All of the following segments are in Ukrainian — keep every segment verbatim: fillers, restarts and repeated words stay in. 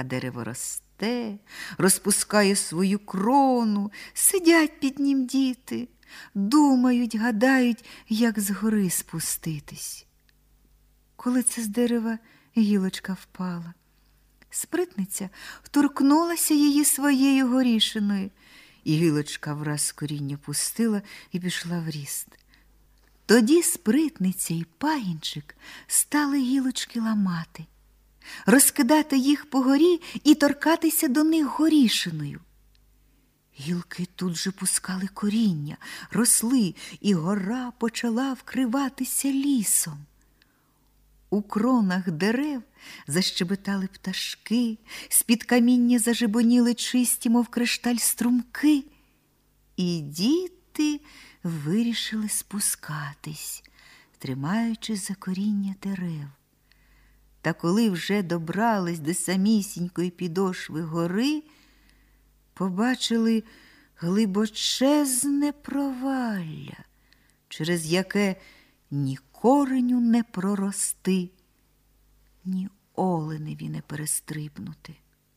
А дерево росте, розпускає свою крону, сидять під нім діти, думають, гадають, як з гори спуститись. Коли це з дерева гілочка впала, спритниця вторкнулася її своєю горішиною, і гілочка враз коріння пустила і пішла в ріст. Тоді спритниця і пагінчик стали гілочки ламати, розкидати їх по горі і торкатися до них горішиною. Гілки тут же пускали коріння, росли, і гора почала вкриватися лісом. У кронах дерев защебетали пташки, з-під каміння зажебоніли чисті, мов кришталь, струмки. І діти вирішили спускатись, тримаючись за коріння дерев. Та коли вже добрались до самісінької підошви гори, побачили глибочезне провалля, через яке ні кореню не прорости, ні оленеві не перестрибнути.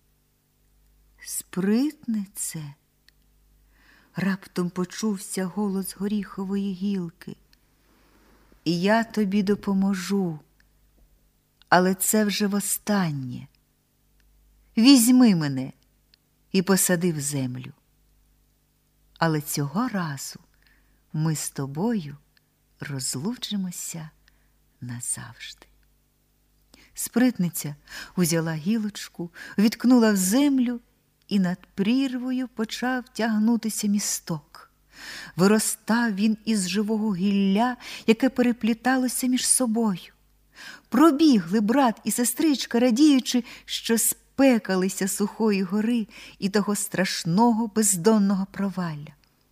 Спритнице, раптом почувся голос горіхової гілки. І я тобі допоможу, але це вже востаннє. Візьми мене і посади в землю. Але цього разу ми з тобою розлучимося назавжди. Спритниця узяла гілочку, відкнула в землю, і над прірвою почав тягнутися місток. Виростав він із живого гілля, яке перепліталося між собою. Пробігли брат і сестричка, радіючи, що спекалися сухої гори і того страшного бездонного провалля.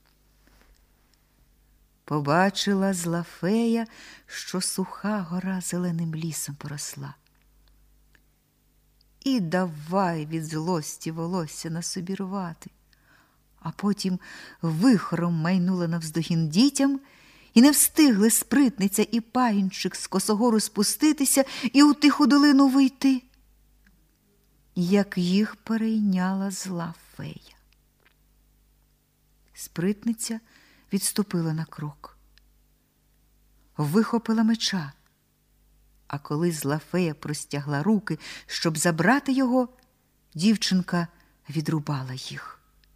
Побачила зла фея, що суха гора зеленим лісом поросла. І давай від злості волосся на собі рвати. А потім вихором майнула навздогін дітям, і не встигли спритниця і пагінчик з косогору спуститися і у тиху долину вийти, як їх перейняла зла фея. Спритниця відступила на крок, вихопила меча, а коли зла фея простягла руки, щоб забрати його, дівчинка відрубала їх.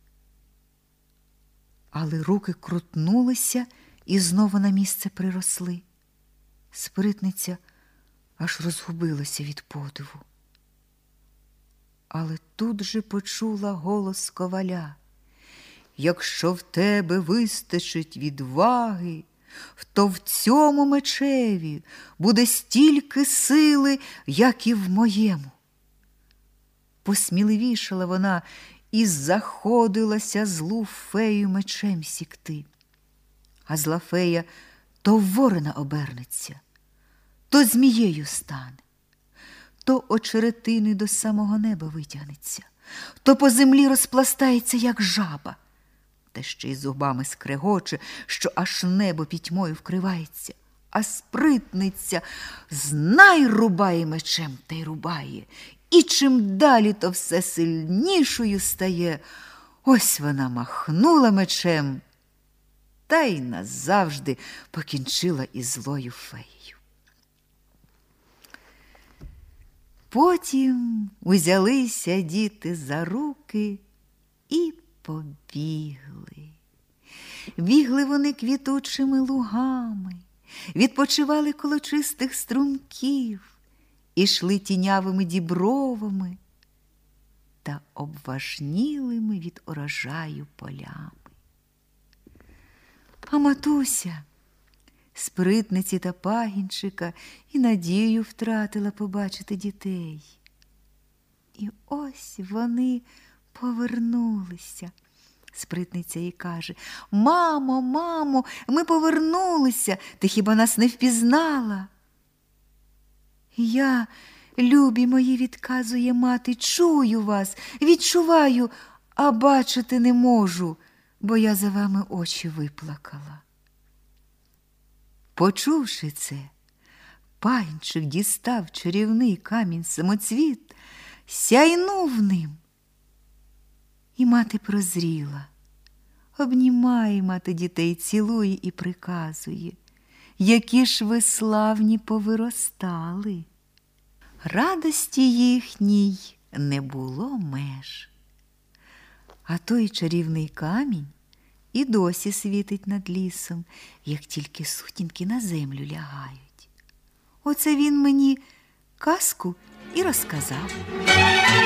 Але руки крутнулися і знову на місце приросли. Спритниця аж розгубилася від подиву. Але тут же почула голос коваля: «Якщо в тебе вистачить відваги, то в цьому мечеві буде стільки сили, як і в моєму». Посміливішала вона і заходилася злу фею мечем сікти. А зла фея то в ворона обернеться, то змією стане, то очеретини до самого неба витягнеться, то по землі розпластається, як жаба, та ще й зубами скрегоче, що аж небо пітьмою вкривається. А спритниця знай рубає мечем та й рубає, і чим далі, то все сильнішою стає. Ось вона махнула мечем, та й назавжди покінчила із злою феєю. Потім узялися діти за руки і побігли. Бігли вони квітучими лугами, відпочивали коло чистих струмків, ішли тінявими дібровами та обважнілими від урожаю полями. А матуся спритниці та пагінчика і надію втратила побачити дітей. І ось вони повернулися. Спритниця їй каже: «Мамо, мамо, ми повернулися, ти хіба нас не впізнала?» «Я, любі мої, відказує мати, чую вас, відчуваю, а бачити не можу, бо я за вами очі виплакала». Почувши це, пагінчик дістав чарівний камінь-самоцвіт сяйнув ним. І мати прозріла, обнімає мати дітей, цілує і приказує: які ж ви славні повиростали. Радості їхній не було меж. А той чарівний камінь і досі світить над лісом, як тільки сутінки на землю лягають. Оце він мені казку і розказав.